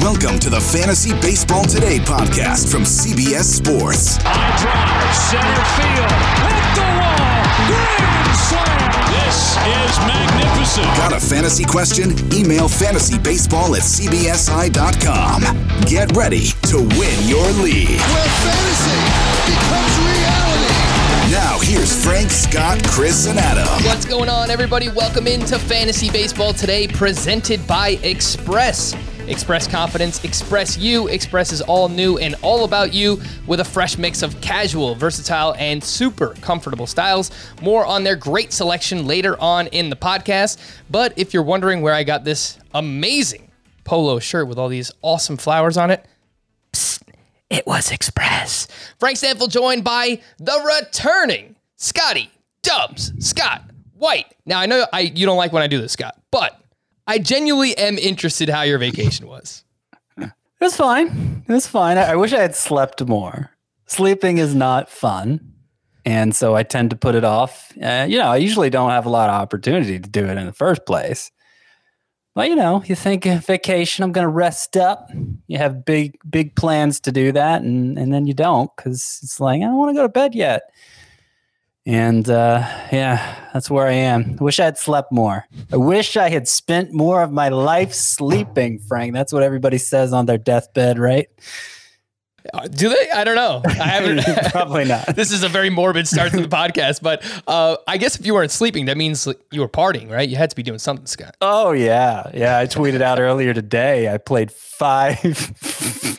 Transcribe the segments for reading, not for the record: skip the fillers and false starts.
Welcome to the Fantasy Baseball Today podcast from CBS Sports. High drive, center field, hit the wall, grand slam. This is magnificent. Got a fantasy question? Email fantasybaseball@cbsi.com. Get ready to win your league. Where fantasy becomes reality. Now here's Frank, Scott, Chris, and Adam. What's going on, everybody? Welcome into Fantasy Baseball Today, presented by Express. Express Confidence, Express You. Express is all new and all about you with a fresh mix of casual, versatile, and super comfortable styles. More on their great selection later on in the podcast. But if you're wondering where I got this amazing polo shirt with all these awesome flowers on it, psst, it was Express. Frank Stanfield joined by the returning Scotty Dubs Scott White. Now, I know you don't like when I do this, Scott, but I genuinely am interested how your vacation was. It was fine. It was fine. I wish I had slept more. Sleeping is not fun. And so I tend to put it off. I usually don't have a lot of opportunity to do it in the first place. But, you think vacation, I'm going to rest up. You have big plans to do that. And then you don't because it's like, I don't want to go to bed yet. And that's where I am. I wish I had slept more. I wish I had spent more of my life sleeping, Frank. That's what everybody says on their deathbed, right? Do they? I don't know. I haven't. Probably not. This is a very morbid start to the podcast, but I guess if you weren't sleeping, that means you were partying, right? You had to be doing something, Scott. Oh, yeah. Yeah, I tweeted out earlier today. I played 5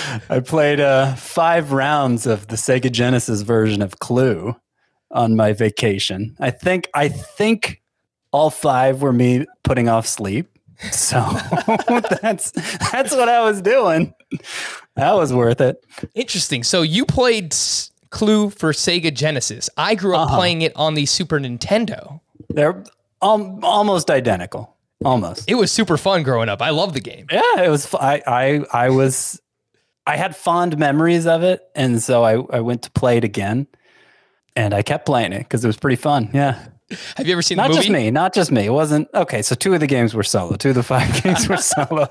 rounds of the Sega Genesis version of Clue on my vacation. I think all 5 were me putting off sleep. So that's what I was doing. That was worth it. Interesting. So you played Clue for Sega Genesis. I grew up playing it on the Super Nintendo. They're almost identical. Almost. It was super fun growing up. I love the game. Yeah, it was. I had fond memories of it, and so I went to play it again. And I kept playing it because it was pretty fun. Yeah. Have you ever seen the movie? Not just me. It wasn't. Okay, so 2 of the games were solo. 2 of the 5 games were solo.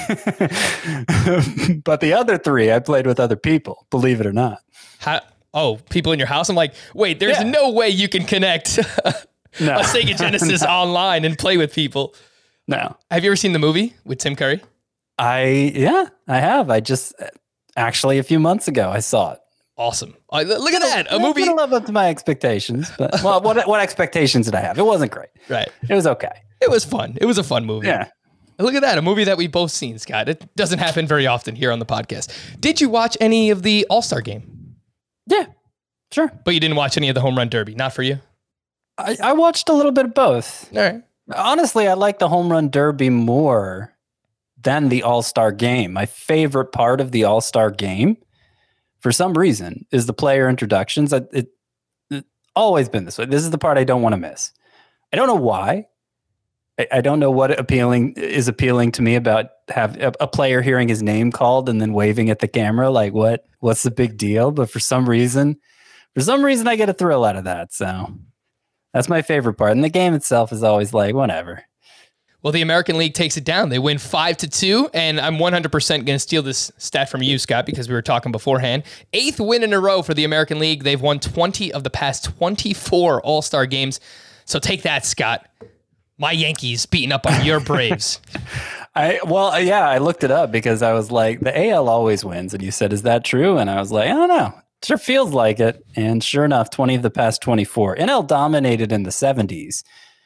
But the other 3, I played with other people, believe it or not. People in your house? I'm like, wait, there's no way you can connect a Sega Genesis online and play with people. No. Have you ever seen the movie with Tim Curry? I have. I just, actually, a few months ago, I saw it. Awesome. Look at that. A movie. It didn't live up to my expectations. But well, what expectations did I have? It wasn't great. Right. It was okay. It was fun. It was a fun movie. Yeah. Look at that. A movie that we've both seen, Scott. It doesn't happen very often here on the podcast. Did you watch any of the All-Star game? Yeah, sure. But you didn't watch any of the Home Run Derby. Not for you? I watched a little bit of both. All right. Honestly, I like the Home Run Derby more than the All-Star game. My favorite part of the All-Star game, for some reason, is the player introductions. It's always been this way. This is the part I don't want to miss. I don't know why. I don't know what is appealing to me about have a player hearing his name called and then waving at the camera. Like, what's the big deal? But for some reason, I get a thrill out of that. So that's my favorite part. And the game itself is always like, whatever. Well, the American League takes it down. They win 5-2, and I'm 100% going to steal this stat from you, Scott, because we were talking beforehand. 8th win in a row for the American League. They've won 20 of the past 24 All-Star games. So take that, Scott. My Yankees beating up on your Braves. I looked it up because I was like, the AL always wins. And you said, is that true? And I was like, I don't know. It sure feels like it. And sure enough, 20 of the past 24. NL dominated in the 70s.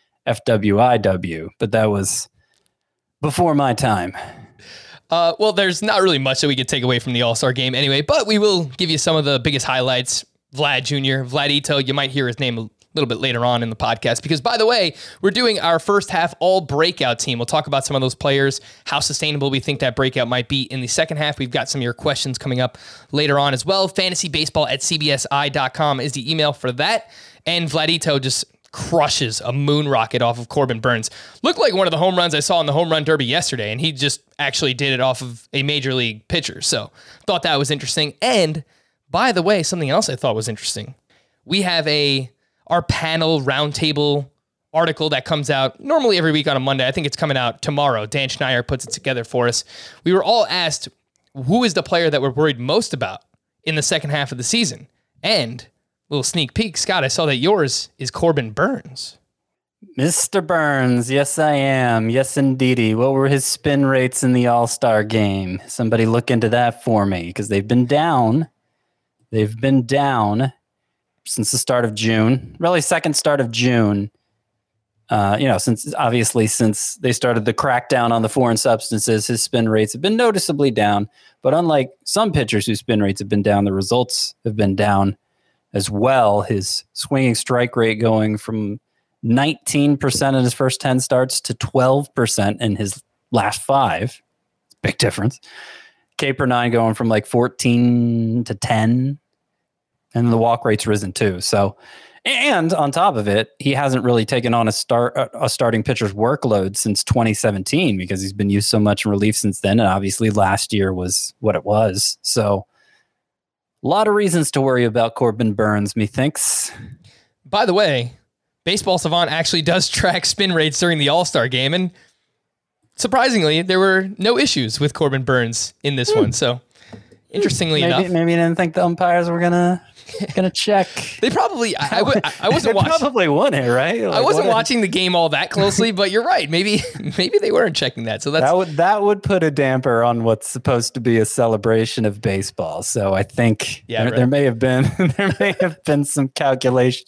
FWIW, but that was before my time. Well, there's not really much that we could take away from the All-Star game anyway, but we will give you some of the biggest highlights. Vlad Jr., Vladito, you might hear his name a little bit later on in the podcast because, by the way, we're doing our first half all breakout team. We'll talk about some of those players, how sustainable we think that breakout might be in the second half. We've got some of your questions coming up later on as well. FantasyBaseball@cbsi.com is the email for that. And Vladito just crushes a moon rocket off of Corbin Burns. Looked like one of the home runs I saw in the Home Run Derby yesterday, and he just actually did it off of a major league pitcher. So thought that was interesting. And by the way, something else I thought was interesting. We have our panel roundtable article that comes out normally every week on a Monday. I think it's coming out tomorrow. Dan Schneier puts it together for us. We were all asked, who is the player that we're worried most about in the second half of the season? And little sneak peek, Scott, I saw that yours is Corbin Burns. Mr. Burns, yes, I am. Yes, indeedy. What were his spin rates in the All-Star game? Somebody look into that for me, because they've been down. They've been down since the start of June, really second start of June. Since they started the crackdown on the foreign substances, his spin rates have been noticeably down. But unlike some pitchers whose spin rates have been down, the results have been down as well. His swinging strike rate going from 19% in his first 10 starts to 12% in his last 5. Big difference. K per 9 going from like 14 to 10. And the walk rate's risen too. So, and on top of it, he hasn't really taken on a starting pitcher's workload since 2017 because he's been used so much in relief since then. And obviously last year was what it was. So a lot of reasons to worry about Corbin Burns, methinks. By the way, Baseball Savant actually does track spin rates during the All-Star game, and surprisingly, there were no issues with Corbin Burns in this one. So, interestingly enough, maybe you didn't think the umpires were gonna check. They probably. I wasn't watching. Probably won it, right? I wasn't watching the game all that closely, but you're right. Maybe they weren't checking that. So that would put a damper on what's supposed to be a celebration of baseball. So I think there may have been some calculations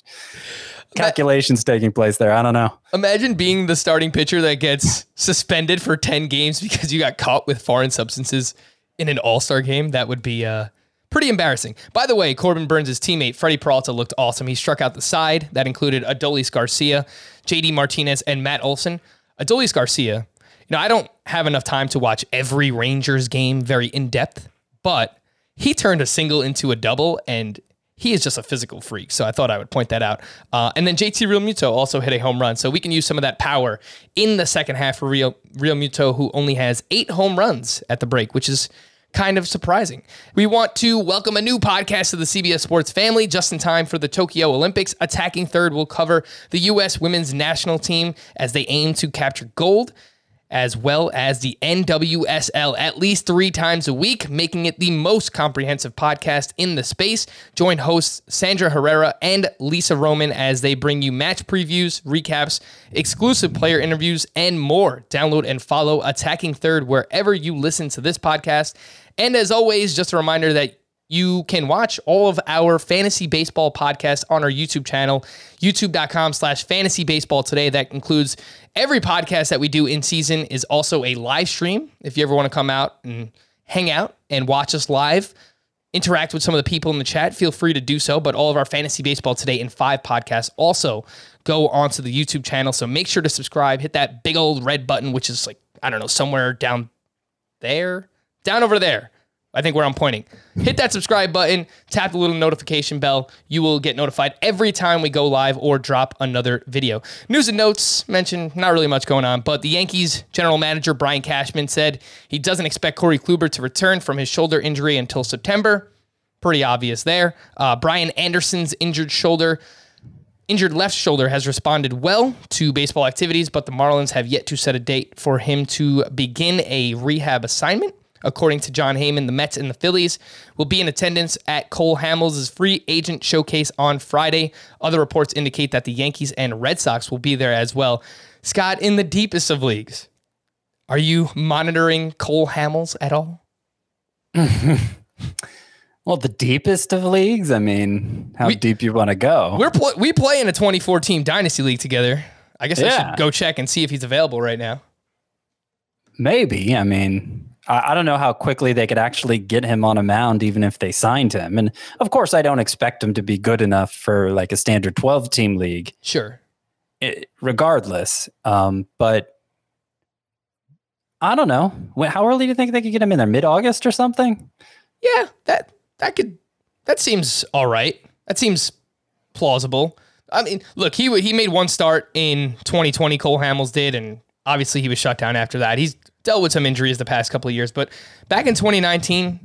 taking place there. I don't know. Imagine being the starting pitcher that gets suspended for 10 games because you got caught with foreign substances in an All-Star game. That would be pretty embarrassing. By the way, Corbin Burns' teammate, Freddie Peralta, looked awesome. He struck out the side. That included Adolis Garcia, JD Martinez, and Matt Olson. Adolis Garcia, I don't have enough time to watch every Rangers game very in-depth, but he turned a single into a double, and he is just a physical freak, so I thought I would point that out. And then JT Realmuto also hit a home run, so we can use some of that power in the second half for Realmuto, who only has 8 home runs at the break, which is kind of surprising. We want to welcome a new podcast to the CBS Sports family just in time for the Tokyo Olympics. Attacking Third will cover the U.S. women's national team as they aim to capture gold, as well as the NWSL at least 3 times a week, making it the most comprehensive podcast in the space. Join hosts Sandra Herrera and Lisa Roman as they bring you match previews, recaps, exclusive player interviews, and more. Download and follow Attacking Third wherever you listen to this podcast. And as always, just a reminder that you can watch all of our fantasy baseball podcasts on our YouTube channel, youtube.com/fantasybaseball today. That includes every podcast that we do in season is also a live stream. If you ever want to come out and hang out and watch us live, interact with some of the people in the chat, feel free to do so. But all of our Fantasy Baseball Today in 5 podcasts also go onto the YouTube channel. So make sure to subscribe, hit that big old red button, which is somewhere down over there. I think where I'm pointing. Hit that subscribe button, tap the little notification bell. You will get notified every time we go live or drop another video. News and notes mentioned, not really much going on, but the Yankees general manager Brian Cashman said he doesn't expect Corey Kluber to return from his shoulder injury until September. Pretty obvious there. Brian Anderson's injured left shoulder has responded well to baseball activities, but the Marlins have yet to set a date for him to begin a rehab assignment. According to John Heyman, the Mets and the Phillies will be in attendance at Cole Hamels' free agent showcase on Friday. Other reports indicate that the Yankees and Red Sox will be there as well. Scott, in the deepest of leagues, are you monitoring Cole Hamels at all? Well, the deepest of leagues? I mean, how deep you want to go? We play in a 24-team dynasty league together. I guess I should go check and see if he's available right now. Maybe. I mean, I don't know how quickly they could actually get him on a mound, even if they signed him. And of course, I don't expect him to be good enough for like a standard 12-team league. Sure. Regardless. But I don't know. How early do you think they could get him in there? Mid-August or something? Yeah, that seems all right. That seems plausible. I mean, look, he made one start in 2020, Cole Hamels did, and obviously he was shut down after that. He's dealt with some injuries the past couple of years, but back in 2019,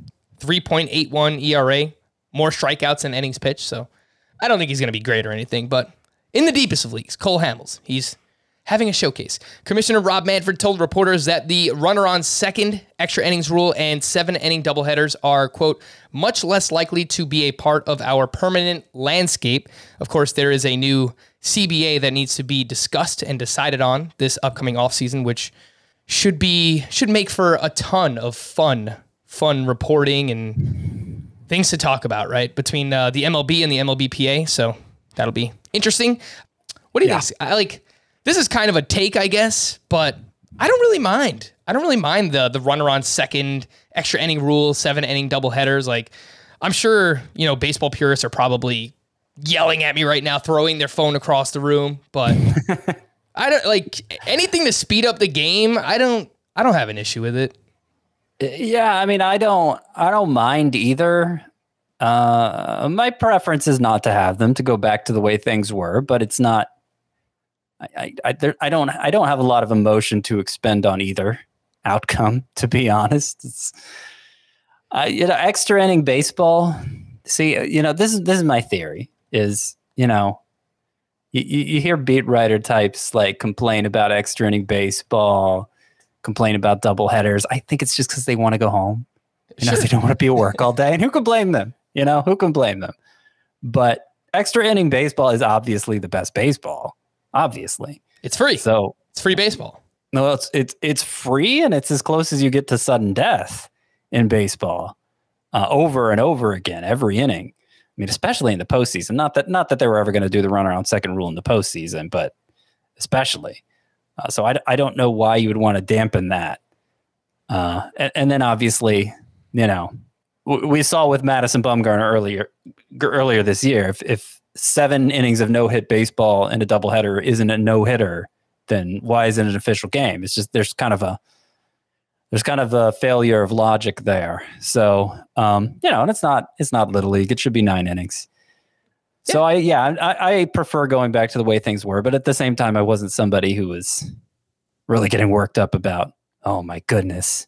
3.81 ERA, more strikeouts than innings pitched. So I don't think he's going to be great or anything, but in the deepest of leagues, Cole Hamels. He's having a showcase. Commissioner Rob Manfred told reporters that the runner on second, extra innings rule, and 7-inning doubleheaders are, quote, much less likely to be a part of our permanent landscape. Of course, there is a new CBA that needs to be discussed and decided on this upcoming offseason, which should make for a ton of fun reporting and things to talk about, right? Between the MLB and the MLBPA. So that'll be interesting. What do you think? This is kind of a take, I guess, but I don't really mind. I don't really mind the runner on second, extra inning rule, 7-inning doubleheaders. Like, I'm sure, baseball purists are probably yelling at me right now, throwing their phone across the room, but I don't like anything to speed up the game. I don't have an issue with it. Yeah, I mean, I don't mind either. My preference is not to have them, to go back to the way things were, but it's not. I don't have a lot of emotion to expend on either outcome, to be honest. It's extra inning baseball. See, this is my theory. Is you hear beat writer types like complain about extra inning baseball, complain about doubleheaders. I think it's just because they want to go home. Sure. They don't want to be at work all day, and who can blame them? Who can blame them? But extra inning baseball is obviously the best baseball. Obviously, it's free. So it's free baseball. No, it's free, and it's as close as you get to sudden death in baseball, over and over again, every inning. I mean, especially in the postseason. Not that they were ever going to do the runner on second rule in the postseason, but especially. So I don't know why you would want to dampen that. And then obviously, we saw with Madison Bumgarner earlier this year. If 7 innings of no-hit baseball and a doubleheader isn't a no-hitter, then why isn't it an official game? It's just there's kind of a failure of logic there. So and it's not Little League. It should be 9 innings. Yeah. So I prefer going back to the way things were, but at the same time, I wasn't somebody who was really getting worked up about, oh my goodness,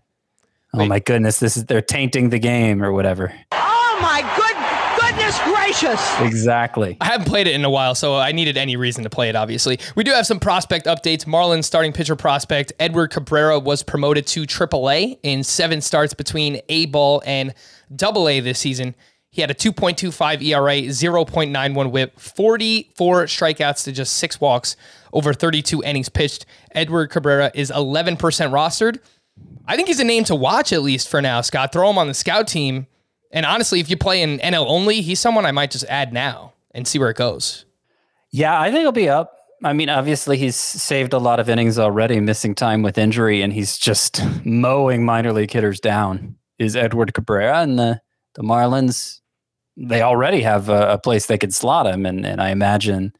they're tainting the game or whatever. Oh my goodness gracious. Exactly. I haven't played it in a while, so I needed any reason to play it, obviously. We do have some prospect updates. Marlins starting pitcher prospect Edward Cabrera was promoted to AAA in 7 starts between A-ball and AA this season. He had a 2.25 ERA, 0.91 whip, 44 strikeouts to just 6 walks over 32 innings pitched. Edward Cabrera is 11% rostered. I think he's a name to watch, at least for now, Scott. Throw him on the scout team. And honestly, if you play in NL only, he's someone I might just add now and see where it goes. Yeah, I think he'll be up. I mean, obviously, he's saved a lot of innings already, missing time with injury, and he's just mowing minor league hitters down, is Edward Cabrera. And the Marlins, they already have a place they could slot him. And I imagine,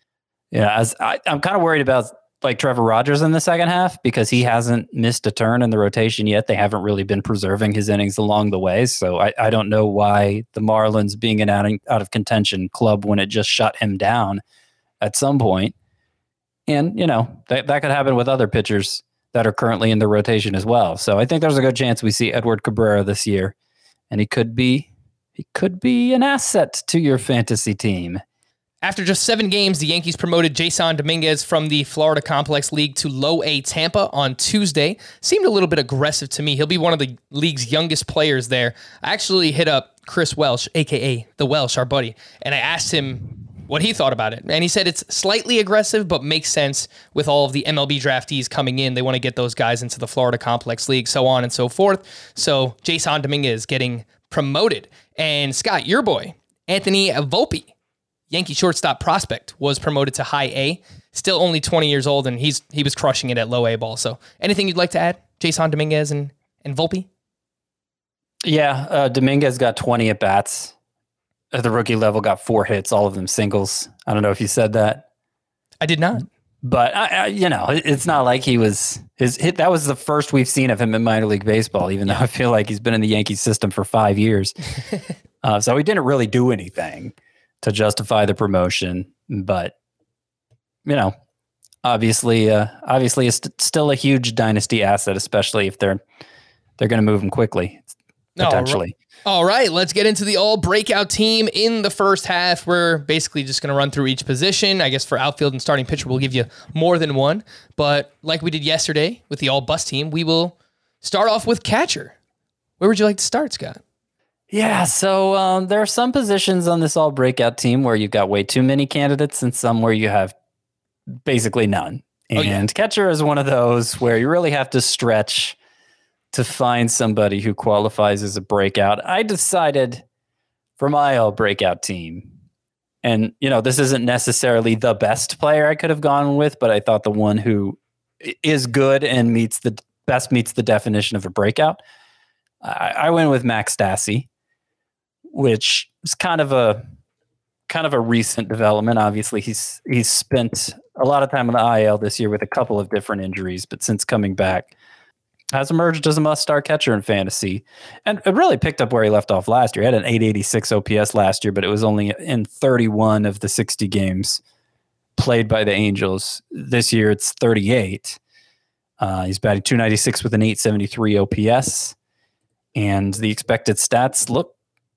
I'm kind of worried about like Trevor Rogers in the second half because he hasn't missed a turn in the rotation yet. They haven't really been preserving his innings along the way. So I don't know why the Marlins, being an out of contention club when it just shut him down at some point. And, that could happen with other pitchers that are currently in the rotation as well. So I think there's a good chance we see Edward Cabrera this year, and he could be an asset to your fantasy team. After just 7 games, the Yankees promoted Jason Dominguez from the Florida Complex League to Low A Tampa on Tuesday. Seemed a little bit aggressive to me. He'll be one of the league's youngest players there. I actually hit up Chris Welsh, a.k.a. The Welsh, our buddy, and I asked him what he thought about it. And he said it's slightly aggressive, but makes sense with all of the MLB draftees coming in. They want to get those guys into the Florida Complex League, so on and so forth. So Jason Dominguez getting promoted. And Scott, your boy, Anthony Volpe, Yankee shortstop prospect, was promoted to High A. Still only 20 years old, and he was crushing it at Low A ball. So anything you'd like to add, Jason Dominguez and Volpe? Yeah, Dominguez got 20 at-bats. At the rookie level, got 4 hits, all of them singles. I don't know if you said that. I did not. But, it's not like he was... that was the first we've seen of him in minor league baseball, even though I feel like he's been in the Yankees system for 5 years. So he didn't really do anything to justify the promotion. But, obviously it's still a huge dynasty asset, especially if they're going to move him quickly. potentially. All right, let's get into the all breakout team in the first half. We're basically just going to run through each position. I guess for outfield and starting pitcher, we'll give you more than one. But like we did yesterday with the all bust team, we will start off with catcher. Where would you like to start, Scott? Yeah, so there are some positions on this all breakout team where you've got way too many candidates and some where you have basically none. And catcher is one of those where you really have to stretch to find somebody who qualifies as a breakout. I decided for my all breakout team, and this isn't necessarily the best player I could have gone with, but I thought the one who is good and meets the definition of a breakout. I went with Max Stassi, which is kind of a recent development. Obviously, he's spent a lot of time on the IL this year with a couple of different injuries, but since coming back, has emerged as a must-start catcher in fantasy, and it really picked up where he left off last year. He had an 886 OPS last year, but it was only in 31 of the 60 games played by the Angels. This year, it's 38. He's batting 296 with an 873 OPS, and the expected stats look,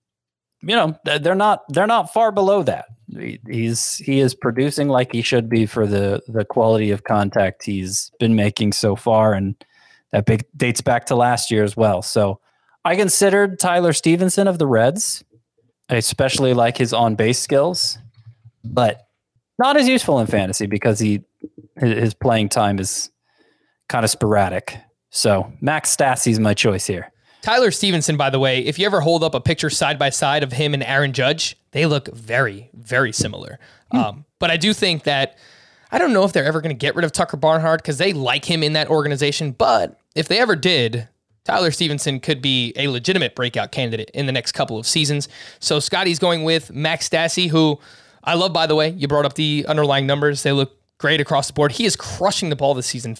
they're not far below that. He is producing like he should be for the quality of contact he's been making so far, and that dates back to last year as well. So I considered Tyler Stevenson of the Reds. I especially like his on-base skills, but not as useful in fantasy because his playing time is kind of sporadic. So Max Stassi's my choice here. Tyler Stevenson, by the way, if you ever hold up a picture side by side of him and Aaron Judge, they look very, very similar. But I do think that I don't know if they're ever going to get rid of Tucker Barnhart because they like him in that organization. But if they ever did, Tyler Stevenson could be a legitimate breakout candidate in the next couple of seasons. So Scotty's going with Max Stassi, who I love, by the way. You brought up the underlying numbers. They look great across the board. He is crushing the ball this season.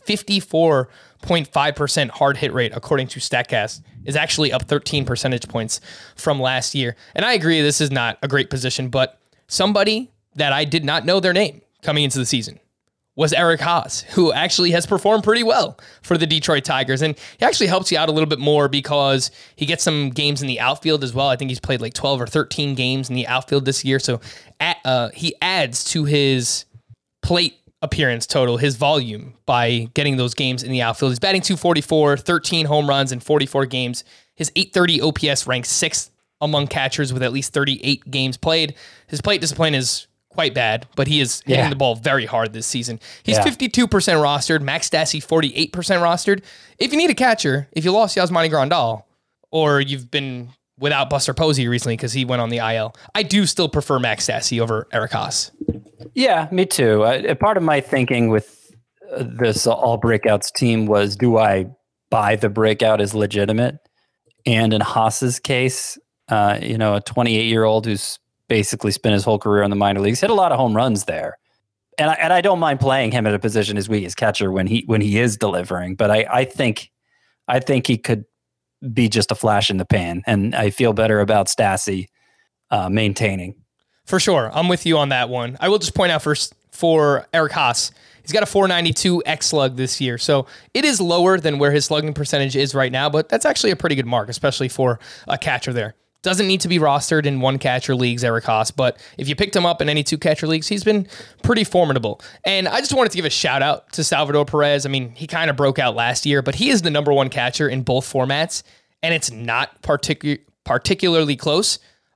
54.5% hard hit rate, according to StatCast, is actually up 13 percentage points from last year. And I agree, this is not a great position, but somebody that I did not know their name coming into the season was Eric Haas, who actually has performed pretty well for the Detroit Tigers. And he actually helps you out a little bit more because he gets some games in the outfield as well. I think he's played like 12 or 13 games in the outfield this year. So he adds to his plate appearance total, his volume, by getting those games in the outfield. He's batting .244, 13 home runs in 44 games. His .830 OPS ranks 6th among catchers with at least 38 games played. His plate discipline is quite bad, but he is hitting the ball very hard this season. He's 52% rostered. Max Stassi, 48% rostered. If you need a catcher, if you lost Yasmani Grandal, or you've been without Buster Posey recently because he went on the IL, I do still prefer Max Stassi over Eric Haas. Yeah, me too. Part of my thinking with this all breakouts team was, do I buy the breakout as legitimate? And in Haas's case, a 28-year-old who's basically spent his whole career in the minor leagues, hit a lot of home runs there. And I don't mind playing him at a position as weak as catcher when he is delivering, but I think he could be just a flash in the pan, and I feel better about Stassi maintaining. For sure. I'm with you on that one. I will just point out first for Eric Haas, he's got a .492 xSlug this year. So it is lower than where his slugging percentage is right now, but that's actually a pretty good mark, especially for a catcher there. Doesn't need to be rostered in one catcher leagues, Eric Haas, but if you picked him up in any two catcher leagues, he's been pretty formidable. And I just wanted to give a shout out to Salvador Perez. I mean, he kind of broke out last year, but he is the number one catcher in both formats, and it's not particularly close.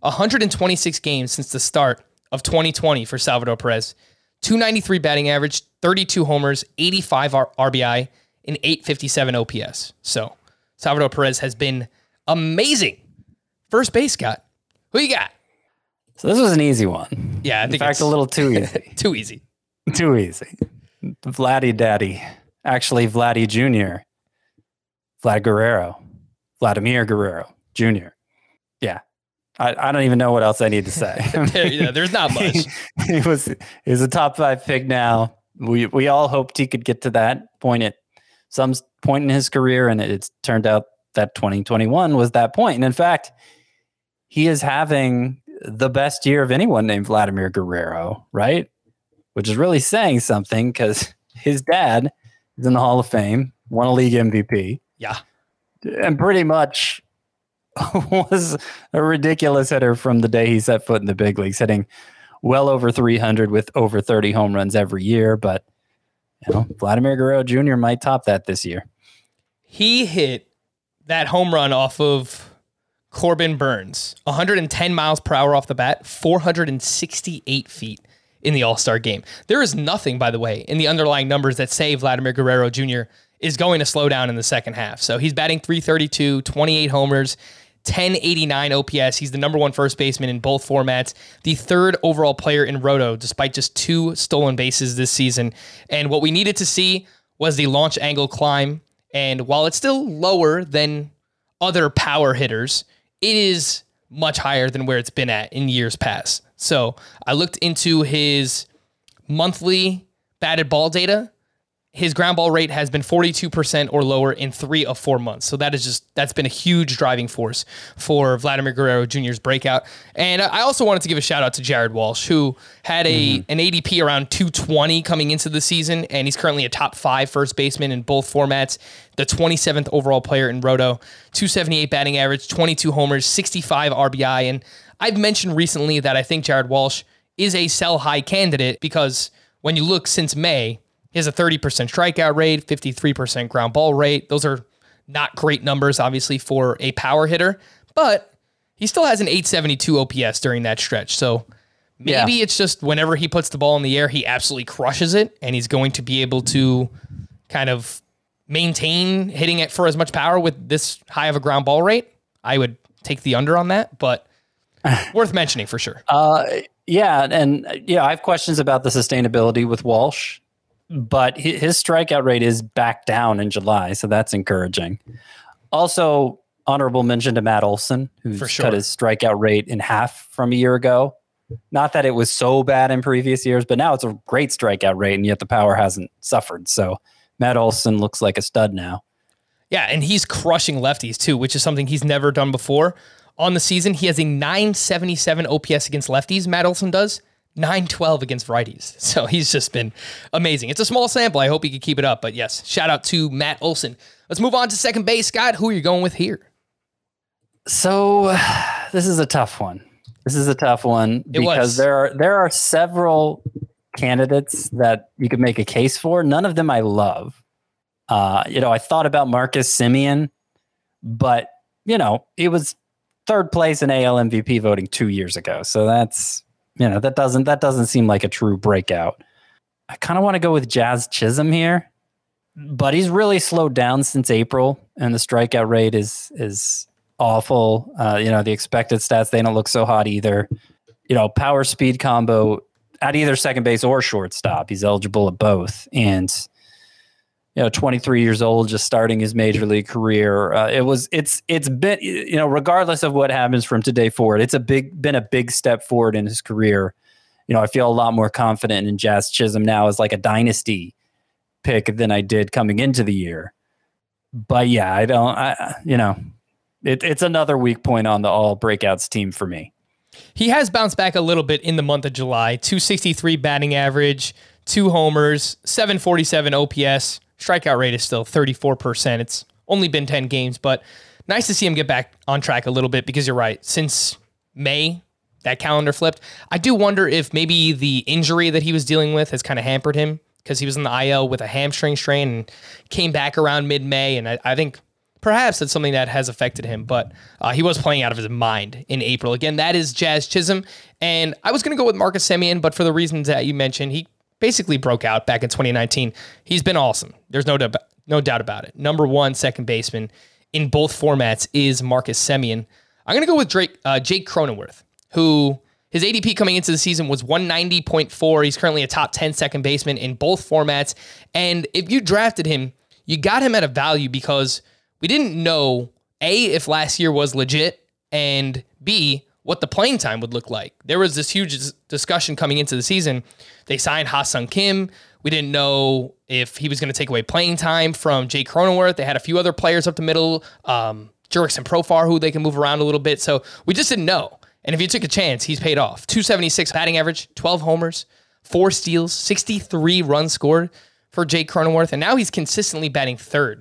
126 games since the start of 2020 for Salvador Perez. 293 batting average, 32 homers, 85 RBI, and 857 OPS. So Salvador Perez has been amazing. First base, Scott. Who you got? So this was an easy one. Yeah, I think in fact, a little too easy. Too easy. Too easy. Vladdy Daddy. Actually, Vladdy Jr. Vladimir Guerrero Jr. Yeah. I don't even know what else I need to say. There's not much. He was a top 5 pick now. We all hoped he could get to that point at some point in his career, and it's turned out that 2021 was that point. And in fact, he is having the best year of anyone named Vladimir Guerrero, right? Which is really saying something because his dad is in the Hall of Fame, won a league MVP. Yeah. And pretty much was a ridiculous hitter from the day he set foot in the big leagues, hitting well over 300 with over 30 home runs every year. But, Vladimir Guerrero Jr. might top that this year. He hit that home run off of Corbin Burns, 110 miles per hour off the bat, 468 feet in the All-Star game. There is nothing, by the way, in the underlying numbers that say Vladimir Guerrero Jr. is going to slow down in the second half. So he's batting .332, 28 homers, 1089 OPS. He's the number one first baseman in both formats, the third overall player in Roto, despite just 2 stolen bases this season. And what we needed to see was the launch angle climb. And while it's still lower than other power hitters, it is much higher than where it's been at in years past. So I looked into his monthly batted ball data. His ground ball rate has been 42% or lower in 3 of 4 months. So that's been a huge driving force for Vladimir Guerrero Jr.'s breakout. And I also wanted to give a shout out to Jared Walsh, who had an ADP around 220 coming into the season, and he's currently a top 5 first baseman in both formats, the 27th overall player in Roto, 278 batting average, 22 homers, 65 RBI. And I've mentioned recently that I think Jared Walsh is a sell high candidate because when you look since May, he has a 30% strikeout rate, 53% ground ball rate. Those are not great numbers, obviously, for a power hitter, but he still has an 872 OPS during that stretch. So maybe it's just whenever he puts the ball in the air, he absolutely crushes it, and he's going to be able to kind of maintain hitting it for as much power with this high of a ground ball rate. I would take the under on that, but worth mentioning for sure. I have questions about the sustainability with Walsh. But his strikeout rate is back down in July, so that's encouraging. Also, honorable mention to Matt Olson, who's cut his strikeout rate in half from a year ago. Not that it was so bad in previous years, but now it's a great strikeout rate, and yet the power hasn't suffered. So Matt Olson looks like a stud now. Yeah, and he's crushing lefties too, which is something he's never done before. On the season, he has a 977 OPS against lefties, Matt Olson does. 912 against righties. So he's just been amazing. It's a small sample. I hope he can keep it up. But yes, shout out to Matt Olson. Let's move on to second base. Scott, who are you going with here? So this is a tough one. Because there are several candidates that you could make a case for. None of them I love. I thought about Marcus Semien, but he was third place in AL MVP voting 2 years ago. So that's that doesn't seem like a true breakout. I kind of want to go with Jazz Chisholm here, but he's really slowed down since April, and the strikeout rate is awful. The expected stats, they don't look so hot either. Power speed combo at either second base or shortstop. He's eligible at both, and 23 years old, just starting his major league career. It's been, regardless of what happens from today forward, it's been a big step forward in his career. I feel a lot more confident in Jazz Chisholm now as like a dynasty pick than I did coming into the year. But yeah, it's another weak point on the all breakouts team for me. He has bounced back a little bit in the month of July, 263 batting average, 2 homers, 747 OPS. Strikeout rate is still 34%. It's only been 10 games, but nice to see him get back on track a little bit because you're right. Since May, that calendar flipped. I do wonder if maybe the injury that he was dealing with has kind of hampered him because he was in the IL with a hamstring strain and came back around mid-May, and I think perhaps that's something that has affected him, but he was playing out of his mind in April. Again, that is Jazz Chisholm, and I was going to go with Marcus Semien, but for the reasons that you mentioned, he basically broke out back in 2019. He's been awesome. There's no doubt about it. Number one second baseman in both formats is Marcus Semien. I'm going to go with Jake Cronenworth, who his ADP coming into the season was 190.4. He's currently a top 10 second baseman in both formats. And if you drafted him, you got him at a value because we didn't know, A, if last year was legit, and B, what the playing time would look like. There was this huge discussion coming into the season. They signed Ha-Seong Kim. We didn't know if he was going to take away playing time from Jake Cronenworth. They had a few other players up the middle, Jurickson Profar, who they can move around a little bit. So we just didn't know. And if you took a chance, he's paid off. 276 batting average, 12 homers, 4 steals, 63 runs scored for Jake Cronenworth. And now he's consistently batting third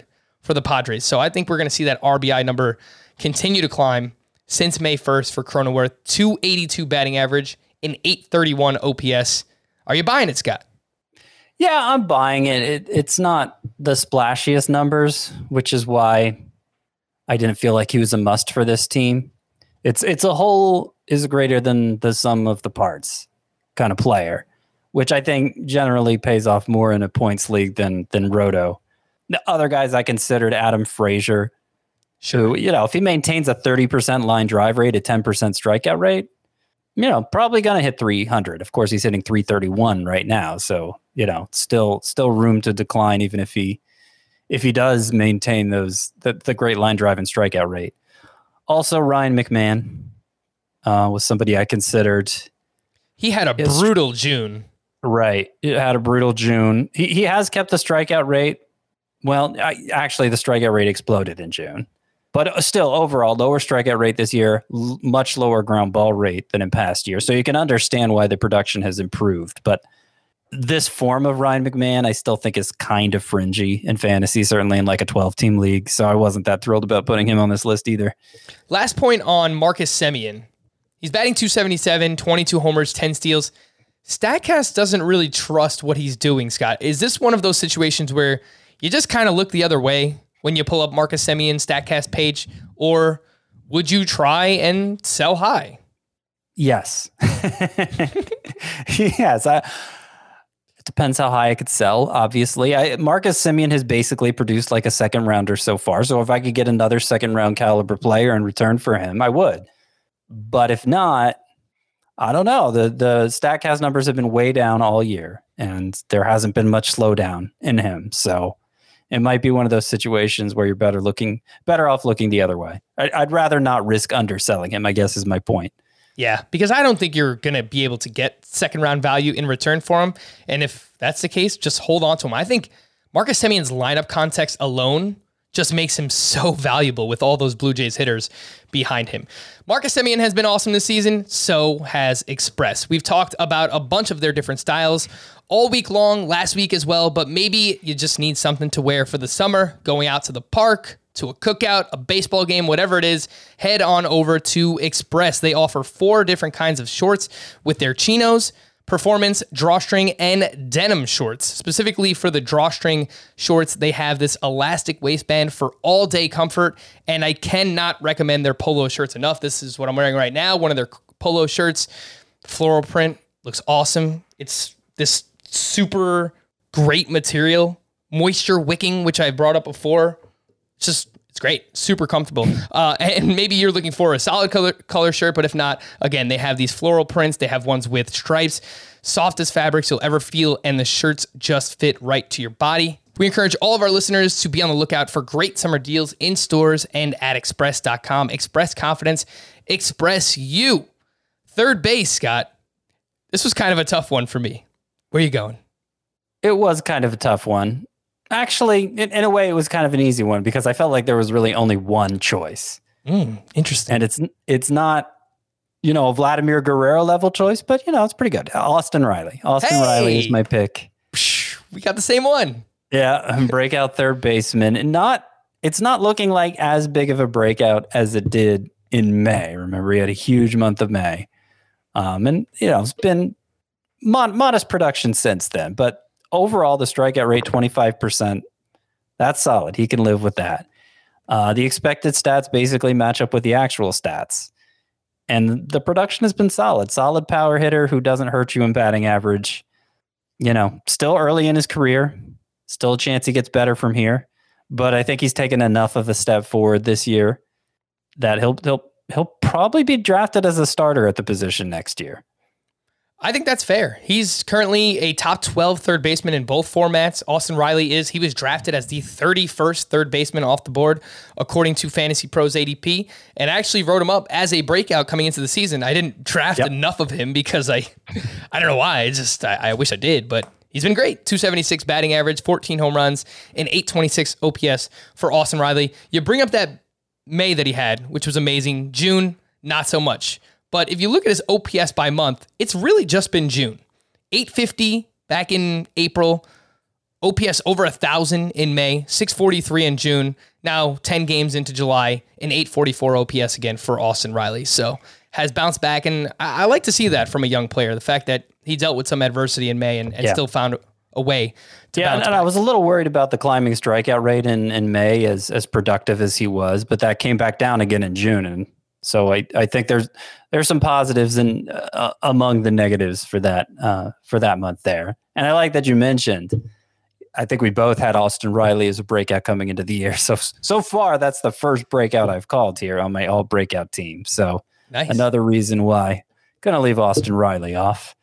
for the Padres. So I think we're going to see that RBI number continue to climb since May 1st for Cronenworth. 282 batting average and 831 OPS. Are you buying it, Scott? Yeah, I'm buying it. It's not the splashiest numbers, which is why I didn't feel like he was a must for this team. It's a whole is greater than the sum of the parts kind of player, which I think generally pays off more in a points league than Roto. The other guys I considered, Adam Frazier, who, if he maintains a 30% line drive rate, a 10% strikeout rate, probably going to hit 300. Of course, he's hitting 331 right now. So, still room to decline, even if he does maintain the great line drive and strikeout rate. Also, Ryan McMahon was somebody I considered. He had a brutal June. Right. It had a brutal June. He has kept the strikeout rate. Well, actually, the strikeout rate exploded in June. But still, overall, lower strikeout rate this year, much lower ground ball rate than in past years. So you can understand why the production has improved. But this form of Ryan McMahon, I still think is kind of fringy in fantasy, certainly in like a 12-team league. So I wasn't that thrilled about putting him on this list either. Last point on Marcus Semien. He's batting .277, 22 homers, 10 steals. StatCast doesn't really trust what he's doing, Scott. Is this one of those situations where you just kind of look the other way when you pull up Marcus Semien's StatCast page, or would you try and sell high? Yes. Yes. It depends how high I could sell, obviously. Marcus Semien has basically produced like a second rounder so far. So if I could get another second round caliber player in return for him, I would. But if not, I don't know. The StatCast numbers have been way down all year, and there hasn't been much slowdown in him. So it might be one of those situations where you're better off looking the other way. I'd rather not risk underselling him, I guess is my point. Yeah, because I don't think you're going to be able to get second round value in return for him. And if that's the case, just hold on to him. I think Marcus Semien's lineup context alone just makes him so valuable with all those Blue Jays hitters behind him. Marcus Semien has been awesome this season. So has Express. We've talked about a bunch of their different styles all week long, last week as well, but maybe you just need something to wear for the summer, going out to the park, to a cookout, a baseball game, whatever it is, head on over to Express. They offer 4 different kinds of shorts with their chinos, performance, drawstring, and denim shorts. Specifically for the drawstring shorts, they have this elastic waistband for all-day comfort, and I cannot recommend their polo shirts enough. This is what I'm wearing right now, one of their polo shirts. Floral print, looks awesome. It's this super great material, moisture wicking, which I brought up before. It's great, super comfortable. And maybe you're looking for a solid color shirt, but if not, again, they have these floral prints. They have ones with stripes, softest fabrics you'll ever feel, and the shirts just fit right to your body. We encourage all of our listeners to be on the lookout for great summer deals in stores and at express.com. Express confidence, express you. Third base, Scott. This was kind of a tough one for me. Where are you going? It was kind of a tough one. Actually, in a way, it was kind of an easy one because I felt like there was really only one choice. Interesting. And it's not, a Vladimir Guerrero level choice, but, it's pretty good. Austin Riley. Riley is my pick. We got the same one. Yeah, breakout third baseman. And it's not looking like as big of a breakout as it did in May. Remember, he had a huge month of May. And, it's been modest production since then, but overall, the strikeout rate, 25%, that's solid. He can live with that. The expected stats basically match up with the actual stats. And the production has been solid. Solid power hitter who doesn't hurt you in batting average. Still early in his career. Still a chance he gets better from here. But I think he's taken enough of a step forward this year that he'll probably be drafted as a starter at the position next year. I think that's fair. He's currently a top 12 third baseman in both formats. Austin Riley is. He was drafted as the 31st third baseman off the board, according to Fantasy Pros ADP, and I actually wrote him up as a breakout coming into the season. I didn't draft enough of him because I don't know why. I wish I did, but he's been great. 276 batting average, 14 home runs, and 826 OPS for Austin Riley. You bring up that May that he had, which was amazing. June, not so much. But if you look at his OPS by month, it's really just been June. 850 back in April, OPS over 1,000 in May, 643 in June. Now 10 games into July, an 844 OPS again for Austin Riley. So has bounced back, and I like to see that from a young player. The fact that he dealt with some adversity in May and still found a way to bounce back. I was a little worried about the climbing strikeout rate in May as productive as he was, but that came back down again in June. And so I think there's some positives in among the negatives for that month there. And I like that you mentioned, I think we both had Austin Riley as a breakout coming into the year. So far, that's the first breakout I've called here on my all breakout team. So nice. Another reason why going to leave Austin Riley off.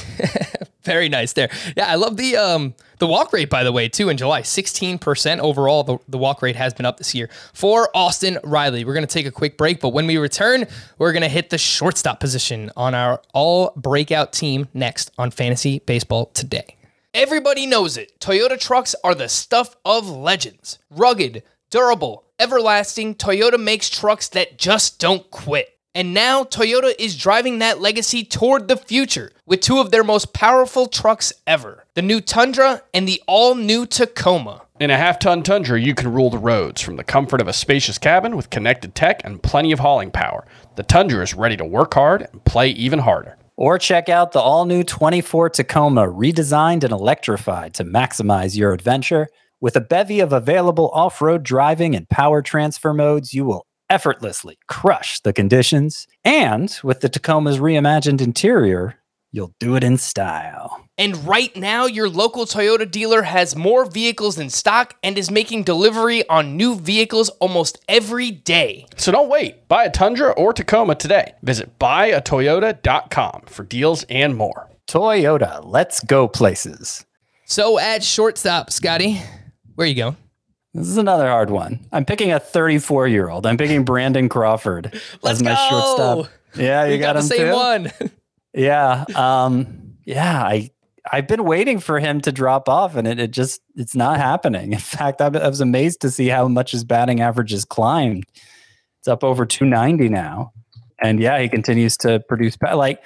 Very nice there. Yeah, I love the walk rate, by the way, too, in July. 16% overall. The walk rate has been up this year for Austin Riley. We're going to take a quick break, but when we return, we're going to hit the shortstop position on our all breakout team next on Fantasy Baseball Today. Everybody knows it. Toyota trucks are the stuff of legends. Rugged, durable, everlasting, Toyota makes trucks that just don't quit. And now Toyota is driving that legacy toward the future with two of their most powerful trucks ever, the new Tundra and the all-new Tacoma. In a half-ton Tundra, you can rule the roads from the comfort of a spacious cabin with connected tech and plenty of hauling power. The Tundra is ready to work hard and play even harder. Or check out the all-new 24 Tacoma, redesigned and electrified to maximize your adventure. With a bevy of available off-road driving and power transfer modes, you will effortlessly crush the conditions. And with the Tacoma's reimagined interior, you'll do it in style. And right now, your local Toyota dealer has more vehicles in stock and is making delivery on new vehicles almost every day. So don't wait. Buy a Tundra or Tacoma today. Visit buyatoyota.com for deals and more. Toyota, let's go places. So at shortstop, Scotty, where are you going? This is another hard one. I'm picking a 34-year-old. I'm picking Brandon Crawford as my shortstop. Yeah, you got him the same too? One. Yeah. I've been waiting for him to drop off, and it's not happening. In fact, I was amazed to see how much his batting average has climbed. It's up over 290 now. And yeah, he continues to produce.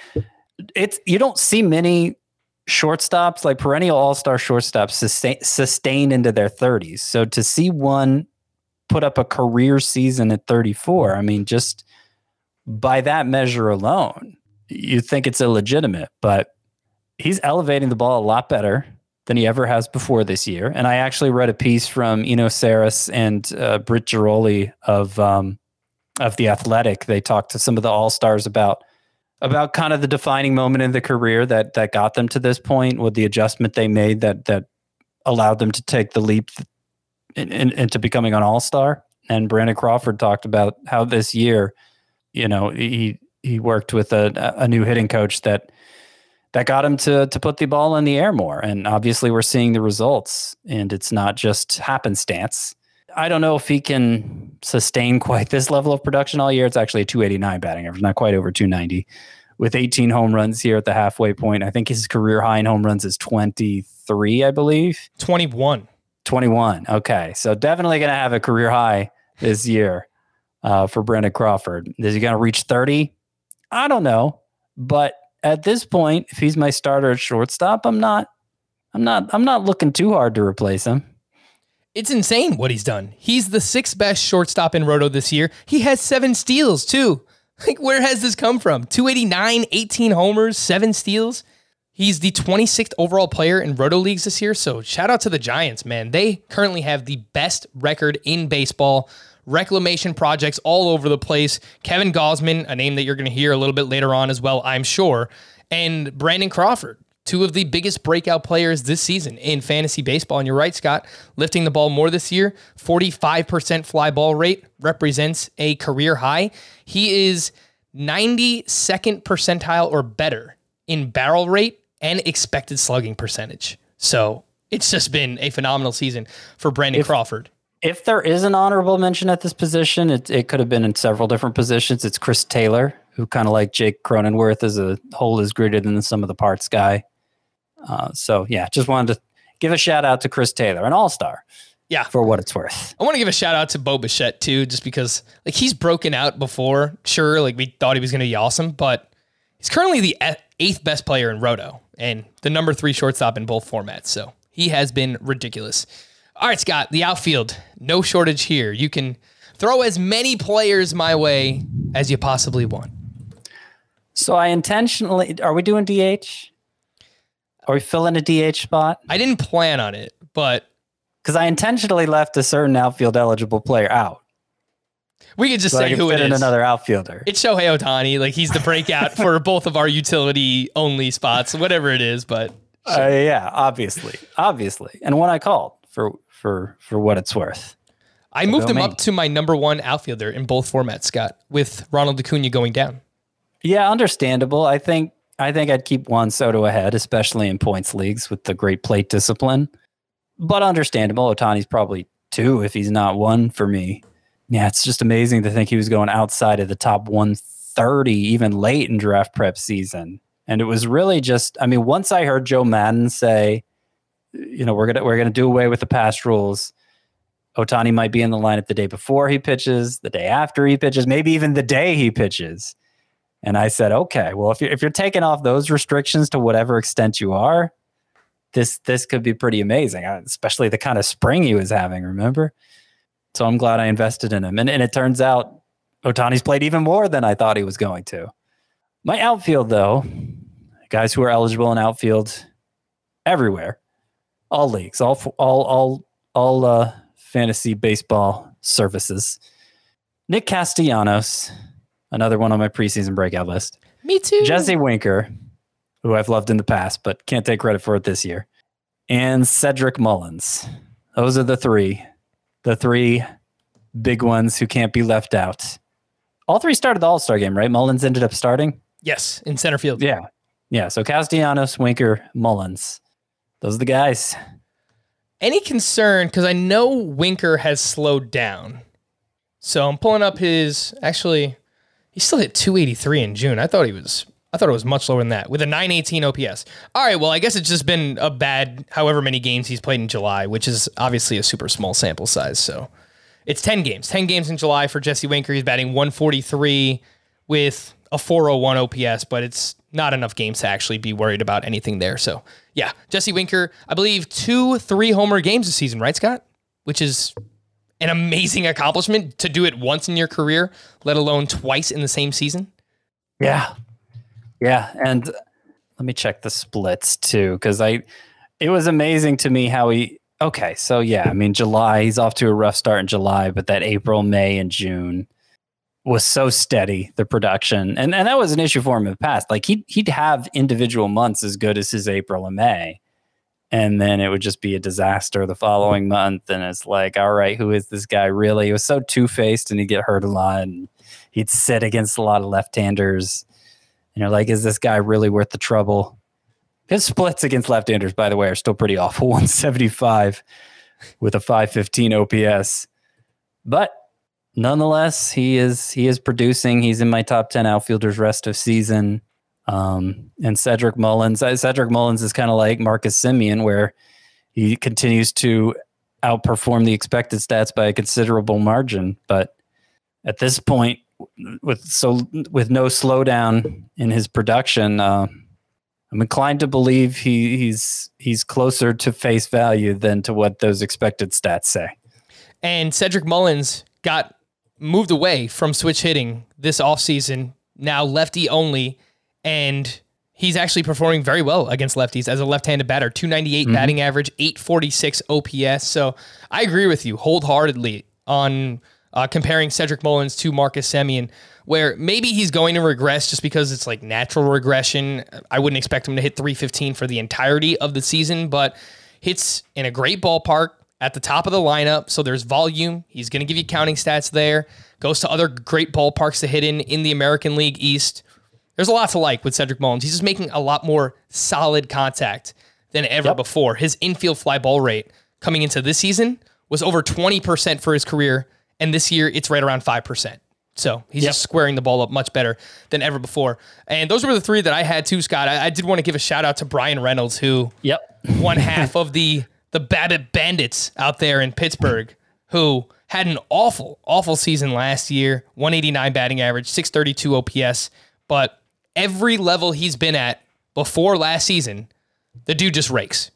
You don't see many shortstops, like perennial all-star shortstops, sustain into their 30s. So to see one put up a career season at 34, I mean, just by that measure alone, you think it's illegitimate, but he's elevating the ball a lot better than he ever has before this year. And I actually read a piece from Eno Saris and Britt Giroli of The Athletic. They talked to some of the all-stars about kind of the defining moment in the career that got them to this point, with the adjustment they made that allowed them to take the leap into becoming an all-star. And Brandon Crawford talked about how this year, he worked with a new hitting coach that got him to put the ball in the air more. And obviously we're seeing the results, and it's not just happenstance. I don't know if he can sustain quite this level of production all year. It's actually a 289 batting average, not quite over 290, with 18 home runs here at the halfway point. I think his career high in home runs is 23, I believe. 21. Okay. So definitely going to have a career high this year for Brandon Crawford. Is he going to reach 30? I don't know. But at this point, if he's my starter at shortstop, I'm not looking too hard to replace him. It's insane what he's done. He's the 6th best shortstop in Roto this year. He has 7 steals too. Like, where has this come from? 289, 18 homers, 7 steals. He's the 26th overall player in Roto leagues this year. So shout out to the Giants, man. They currently have the best record in baseball. Reclamation projects all over the place. Kevin Gausman, a name that you're going to hear a little bit later on as well, I'm sure. And Brandon Crawford, 2 of the biggest breakout players this season in fantasy baseball. And you're right, Scott, lifting the ball more this year. 45% fly ball rate represents a career high. He is 92nd percentile or better in barrel rate and expected slugging percentage. So it's just been a phenomenal season for Brandon Crawford. If there is an honorable mention at this position, it could have been in several different positions. It's Chris Taylor, who kind of like Jake Cronenworth is a whole is greater than the sum of the parts guy. So yeah, just wanted to give a shout out to Chris Taylor, an all-star. Yeah, for what it's worth. I want to give a shout out to Bo Bichette too, just because like he's broken out before. Sure, like we thought he was going to be awesome, but he's currently the 8th best player in Roto and the number 3 shortstop in both formats. So He has been ridiculous. All right, Scott, the outfield, no shortage here. You can throw as many players my way as you possibly want. So I intentionally, are we doing DH? Are we filling a DH spot? I didn't plan on it, but because I intentionally left a certain outfield eligible player out. We could just So I say can who it fit in is. another outfielder. It's Shohei Ohtani. Like, he's the breakout for both of our utility only spots, whatever it is. But Yeah, obviously. And one I called for what it's worth. I moved him me. up to my number one outfielder in both formats, Scott, with Ronald Acuna going down. Yeah, understandable. I think I'd keep Juan Soto ahead, especially in points leagues with the great plate discipline. But understandable. Ohtani's probably 2 if he's not 1 for me. Yeah, it's just amazing to think he was going outside of the top 130 even late in draft prep season. And it was really just, I mean, once I heard Joe Madden say, we're gonna do away with the past rules, Ohtani might be in the lineup the day before he pitches, the day after he pitches, maybe even the day he pitches. And I said, okay, well, if you're taking off those restrictions to whatever extent you are, this could be pretty amazing, especially the kind of spring he was having, remember? So I'm glad I invested in him. And it turns out Ohtani's played even more than I thought he was going to. My outfield, though, guys who are eligible in outfield everywhere, all leagues, all fantasy baseball services. Nick Castellanos, another one on my preseason breakout list. Me too. Jesse Winker, who I've loved in the past, but can't take credit for it this year. And Cedric Mullins. Those are the three big ones who can't be left out. All 3 started the All-Star game, right? Mullins ended up starting? Yes, in center field. Yeah. So Castellanos, Winker, Mullins. Those are the guys. Any concern, because I know Winker has slowed down. So I'm pulling up actually, he still hit 283 in June. I thought it was much lower than that with a 918 OPS. All right, well, I guess it's just been a bad however many games he's played in July, which is obviously a super small sample size. So it's 10 games. 10 games in July for Jesse Winker. He's batting 143 with a 401 OPS, but it's not enough games to actually be worried about anything there. So, yeah, Jesse Winker, I believe 2-3 homer games this season, right, Scott? Which is an amazing accomplishment to do it once in your career, let alone twice in the same season. Yeah. Yeah, and let me check the splits too, because it was amazing to me how July, he's off to a rough start in July, but that April, May, and June was so steady, the production. And that was an issue for him in the past. Like he'd have individual months as good as his April and May, and then it would just be a disaster the following month. And it's like, all right, who is this guy really? He was so two-faced and he'd get hurt a lot, and he'd sit against a lot of left-handers. And you're like, is this guy really worth the trouble? His splits against left-handers, by the way, are still pretty awful. 175 with a 515 OPS. But nonetheless, he is producing. He's in my top 10 outfielders rest of season. And Cedric Mullins is kind of like Marcus Semien, where he continues to outperform the expected stats by a considerable margin. But at this point, with no slowdown in his production, I'm inclined to believe he's closer to face value than to what those expected stats say. And Cedric Mullins got moved away from switch hitting this offseason, now lefty only, and he's actually performing very well against lefties as a left-handed batter. 298 batting average, 846 OPS. So I agree with you wholeheartedly on comparing Cedric Mullins to Marcus Semien, where maybe he's going to regress just because it's like natural regression. I wouldn't expect him to hit 315 for the entirety of the season, but hits in a great ballpark at the top of the lineup, so there's volume. He's going to give you counting stats there. Goes to other great ballparks to hit in the American League East. There's a lot to like with Cedric Mullins. He's just making a lot more solid contact than ever before. His infield fly ball rate coming into this season was over 20% for his career, and this year it's right around 5%. So he's just squaring the ball up much better than ever before. And those were the 3 that I had too, Scott. I did want to give a shout out to Brian Reynolds, who won half of the Babbitt Bandits out there in Pittsburgh, who had an awful season last year. 189 batting average, 632 OPS. But every level he's been at before last season, the dude just rakes.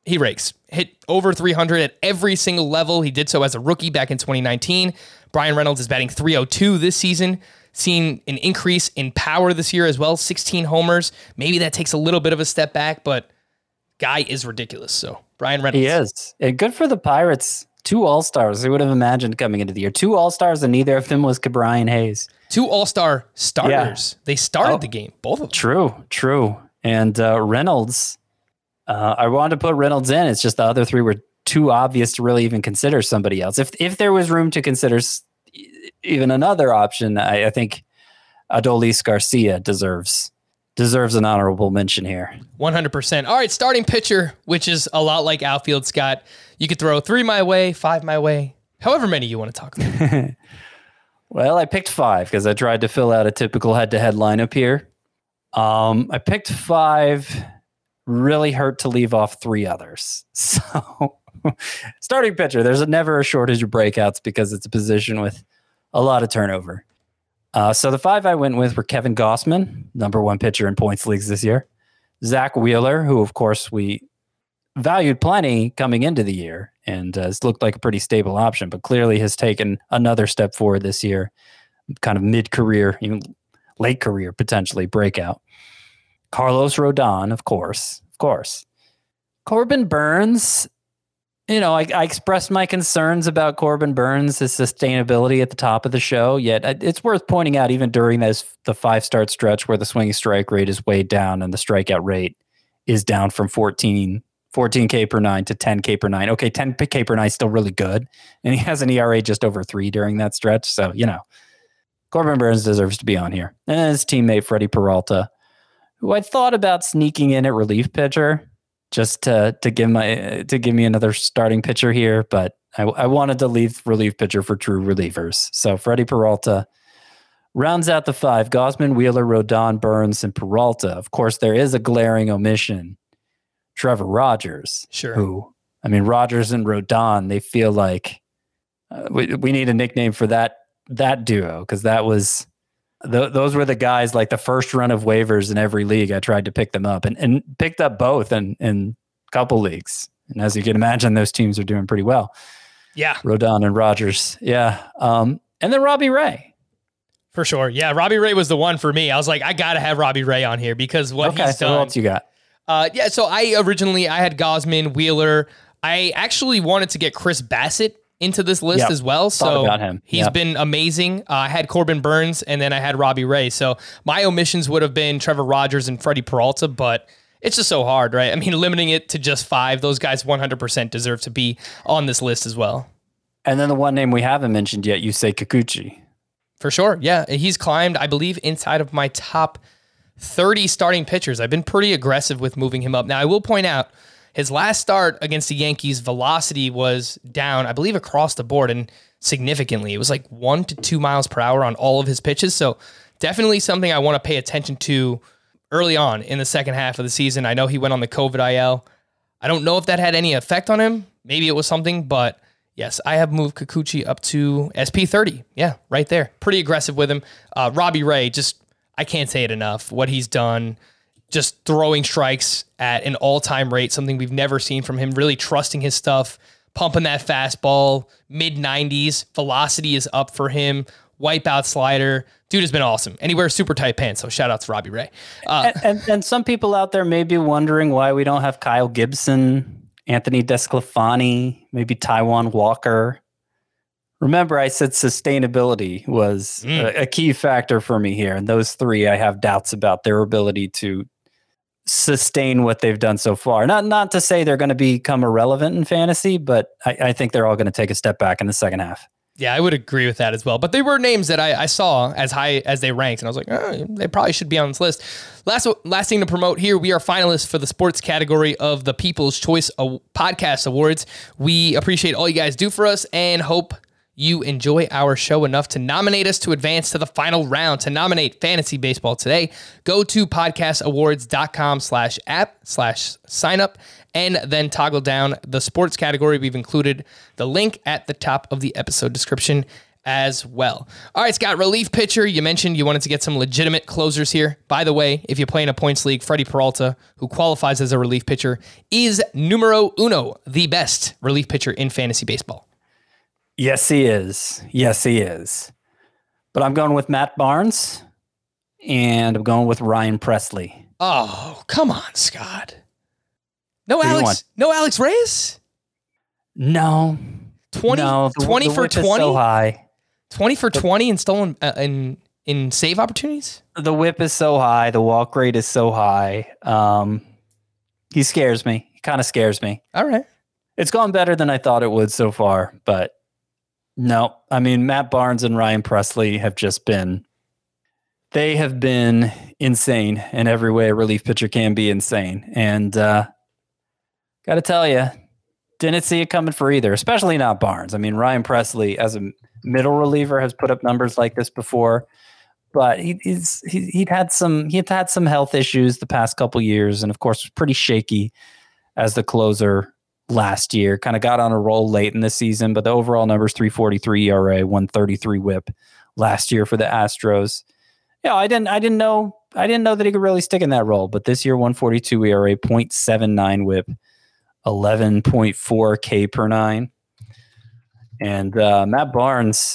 he rakes. Hit over 300 at every single level. He did so as a rookie back in 2019. Bryan Reynolds is batting .302 this season. Seen an increase in power this year as well. 16 homers. Maybe that takes a little bit of a step back, but guy is ridiculous. So Bryan Reynolds. He is. And good for the Pirates. 2 All-Stars. Who would have imagined coming into the year? 2 All-Stars, and neither of them was Ke'Bryan Hayes. 2 All-Star starters. Yeah. They started the game, both of them. True. And Reynolds, I wanted to put Reynolds in. It's just the other 3 were too obvious to really even consider somebody else. If there was room to consider even another option, I think Adolis Garcia deserves an honorable mention here. 100%. All right, starting pitcher, which is a lot like outfield, Scott. You could throw 3 my way, 5 my way, however many you want to talk about. Well, I picked 5 because I tried to fill out a typical head-to-head lineup here. I picked 5. Really hurt to leave off 3 others. So, starting pitcher, there's never a shortage of breakouts because it's a position with a lot of turnover. So the 5 I went with were Kevin Gausman, number 1 pitcher in points leagues this year. Zach Wheeler, who of course we valued plenty coming into the year and has looked like a pretty stable option, but clearly has taken another step forward this year, kind of mid-career, even late career, potentially breakout. Carlos Rodon, of course. Corbin Burns, I expressed my concerns about Corbin Burns' sustainability at the top of the show, yet it's worth pointing out even during the 5-start stretch where the swinging strike rate is way down and the strikeout rate is down from 14K per 9 to 10K per 9. Okay, 10K per 9 is still really good, and he has an ERA just over 3 during that stretch, so, Corbin Burns deserves to be on here. And his teammate Freddie Peralta, who I thought about sneaking in at relief pitcher, just to give me another starting pitcher here, but I wanted to leave relief pitcher for true relievers. So Freddie Peralta rounds out the 5. Gausman, Wheeler, Rodon, Burns, and Peralta. Of course, there is a glaring omission. Trevor Rogers. Sure. Rogers and Rodon, they feel like we need a nickname for that duo, because that was... Those were the guys, like the first run of waivers in every league. I tried to pick them up and picked up both in a couple leagues. And as you can imagine, those teams are doing pretty well. Yeah. Rodon and Rogers. Yeah. And then Robbie Ray. For sure. Yeah. Robbie Ray was the one for me. I was like, I got to have Robbie Ray on here because he's done. So what else you got? So I had Gausman, Wheeler. I actually wanted to get Chris Bassett into this list as well. So about him. He's been amazing. I had Corbin Burns and then I had Robbie Ray. So my omissions would have been Trevor Rogers and Freddie Peralta, but it's just so hard, right? Limiting it to just 5, those guys 100% deserve to be on this list as well. And then the one name we haven't mentioned yet, Yusei Kikuchi. For sure. Yeah. He's climbed, I believe, inside of my top 30 starting pitchers. I've been pretty aggressive with moving him up. Now I will point out, his last start against the Yankees, velocity was down, I believe, across the board and significantly. It was like 1 to 2 miles per hour on all of his pitches. So definitely something I want to pay attention to early on in the second half of the season. I know he went on the COVID IL. I don't know if that had any effect on him. Maybe it was something, but yes, I have moved Kikuchi up to SP30. Yeah, right there. Pretty aggressive with him. Robbie Ray, I can't say it enough. What he's done, just throwing strikes at an all-time rate, something we've never seen from him, really trusting his stuff, pumping that fastball, mid-90s, velocity is up for him, wipeout slider. Dude has been awesome. And he wears super tight pants, so shout out to Robbie Ray. And some people out there may be wondering why we don't have Kyle Gibson, Anthony DeSclafani, maybe Taijuan Walker. Remember, I said sustainability was a key factor for me here. And those 3, I have doubts about their ability to sustain what they've done so far. Not to say they're going to become irrelevant in fantasy, but I think they're all going to take a step back in the second half. Yeah, I would agree with that as well. But they were names that I saw as high as they ranked, and I was like, they probably should be on this list. Last thing to promote here, we are finalists for the sports category of the People's Choice Podcast Awards. We appreciate all you guys do for us and hope you enjoy our show enough to nominate us to advance to the final round. To nominate Fantasy Baseball today, go to podcastawards.com/app/sign up and then toggle down the sports category. We've included the link at the top of the episode description as well. All right, Scott, relief pitcher. You mentioned you wanted to get some legitimate closers here. By the way, if you play in a points league, Freddie Peralta, who qualifies as a relief pitcher, is numero uno, the best relief pitcher in fantasy baseball. Yes, he is. Yes, he is. But I'm going with Matt Barnes, and I'm going with Ryan Presley. Oh, come on, Scott. No Alex Reyes? No. 20 the for whip 20? is so high. 20 for 20 and stolen in save opportunities? The whip is so high. The walk rate is so high. He scares me. He kind of scares me. All right. It's gone better than I thought it would so far, but no. I mean, Matt Barnes and Ryan Presley have been insane in every way a relief pitcher can be insane. And got to tell you, didn't see it coming for either, especially not Barnes. I mean, Ryan Presley as a middle reliever has put up numbers like this before, but he'd had some health issues the past couple years, and of course was pretty shaky as the closer last year. Kind of got on a roll late in the season, but the overall numbers 3.43 ERA, 1.33 WHIP last year for the Astros. Yeah, I didn't know that he could really stick in that role, but this year 1.42 ERA, 0.79 WHIP. 11.4 K per nine. And Matt Barnes,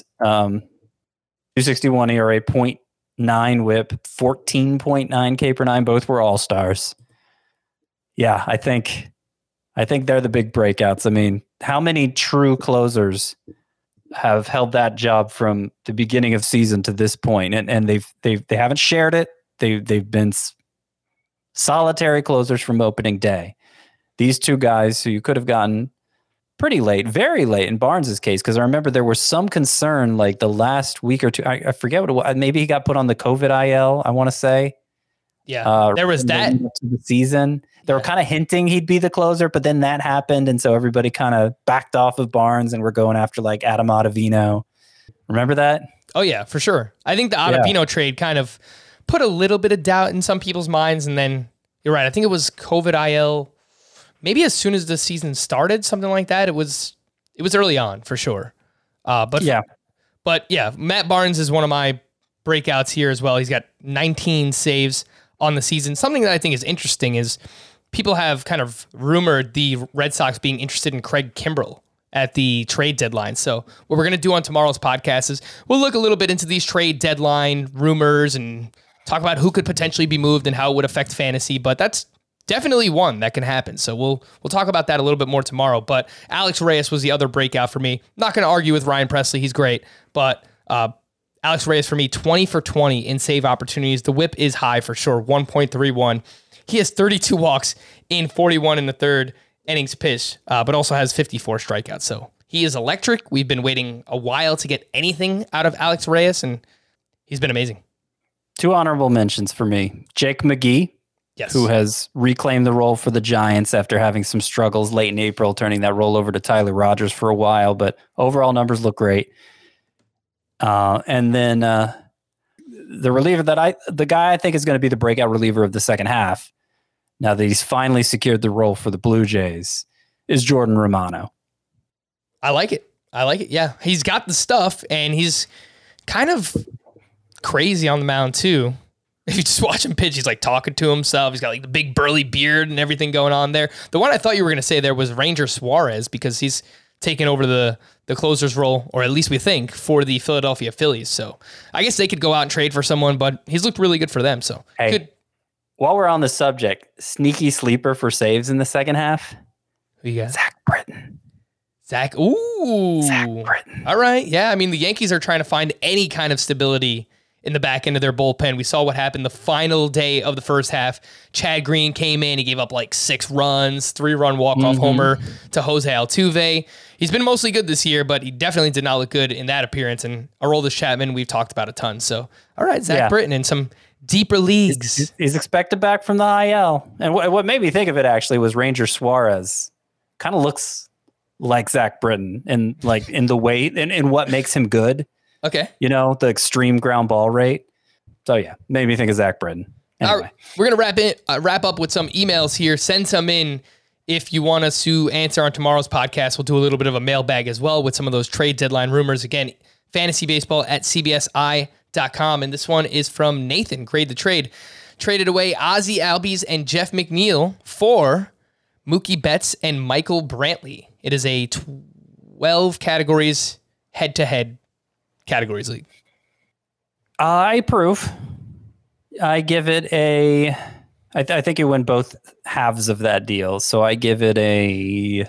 261 ERA, 0.9 WHIP, 14.9 K per nine. Both were all-stars. Yeah, I think they're the big breakouts. I mean, how many true closers have held that job from the beginning of season to this point? And they haven't shared it. They've been solitary closers from opening day. These two guys who you could have gotten pretty late, very late in Barnes' case, because I remember there was some concern like the last week or two. I forget what it was. Maybe he got put on the COVID IL, I want to say. Yeah, there was that. To the season. They were kind of hinting he'd be the closer, but then that happened, and so everybody kind of backed off of Barnes, and we're going after like Adam Ottavino. Remember that? Oh, yeah, for sure. I think the Ottavino trade kind of put a little bit of doubt in some people's minds, and then you're right. I think it was COVID IL. Maybe as soon as the season started, something like that. It was early on for sure. But Matt Barnes is one of my breakouts here as well. He's got 19 saves on the season. Something that I think is interesting is people have kind of rumored the Red Sox being interested in Craig Kimbrell at the trade deadline. So what we're going to do on tomorrow's podcast is we'll look a little bit into these trade deadline rumors and talk about who could potentially be moved and how it would affect fantasy. But that's definitely one that can happen. So we'll talk about that a little bit more tomorrow. But Alex Reyes was the other breakout for me. Not going to argue with Ryan Presley. He's great. But Alex Reyes for me, 20 for 20 in save opportunities. The whip is high for sure, 1.31. He has 32 walks in 41 in the third innings pitched, but also has 54 strikeouts. So he is electric. We've been waiting a while to get anything out of Alex Reyes, and he's been amazing. Two honorable mentions for me. Jake McGee. Yes. Who has reclaimed the role for the Giants after having some struggles late in April, turning that role over to Tyler Rogers for a while, but overall numbers look great. And then the reliever the guy I think is going to be the breakout reliever of the second half, now that he's finally secured the role for the Blue Jays, is Jordan Romano. I like it. Yeah. He's got the stuff, and he's kind of crazy on the mound too. If you just watch him pitch, he's like talking to himself. He's got like the big burly beard and everything going on there. The one I thought you were going to say there was Ranger Suarez, because he's taken over the closer's role, or at least we think, for the Philadelphia Phillies. So I guess they could go out and trade for someone, but he's looked really good for them. So while we're on the subject, sneaky sleeper for saves in the second half. Who you got? Zach Britton. Zach Britton. All right. Yeah. I mean, the Yankees are trying to find any kind of stability in the back end of their bullpen. We saw what happened the final day of the first half. Chad Green came in. He gave up like 6 runs, 3-run walk-off homer to Jose Altuve. He's been mostly good this year, but he definitely did not look good in that appearance. And Aroldis Chapman, we've talked about a ton. So, all right, Zach Britton in some deeper leagues. He's expected back from the IL. And what made me think of it actually was Ranger Suarez. Kind of looks like Zach Britton and like in the weight and what makes him good. Okay. You know, the extreme ground ball rate. So, yeah, made me think of Zach Britton. Anyway. All right, we're going to wrap up with some emails here. Send some in if you want us to answer on tomorrow's podcast. We'll do a little bit of a mailbag as well with some of those trade deadline rumors. Again, fantasybaseball@cbsi.com. And this one is from Nathan. Grade the trade. Traded away Ozzie Albies and Jeff McNeil for Mookie Betts and Michael Brantley. It is a 12 categories head-to-head categories league. I approve. I give it a... I think you win both halves of that deal, so I give it a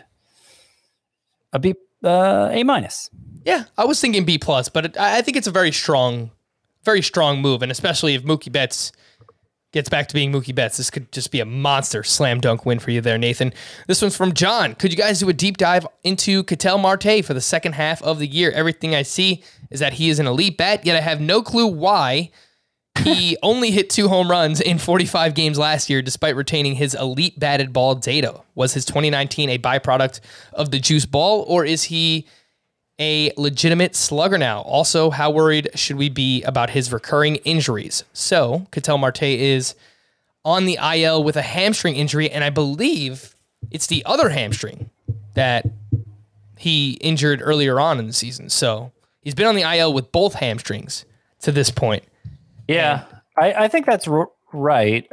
B, A minus. Yeah, I was thinking B plus, but I think it's a very strong move, and especially if Mookie Betts gets back to being Mookie Betts, this could just be a monster slam dunk win for you there, Nathan. This one's from John. Could you guys do a deep dive into Ketel Marte for the second half of the year? Everything I see is that he is an elite bat, yet I have no clue why. He only hit 2 home runs in 45 games last year, despite retaining his elite batted ball data. Was his 2019 a byproduct of the juice ball, or is he a legitimate slugger now? Also, how worried should we be about his recurring injuries? So, Ketel Marte is on the IL with a hamstring injury, and I believe it's the other hamstring that he injured earlier on in the season. So, he's been on the IL with both hamstrings to this point. Yeah, I think that's right.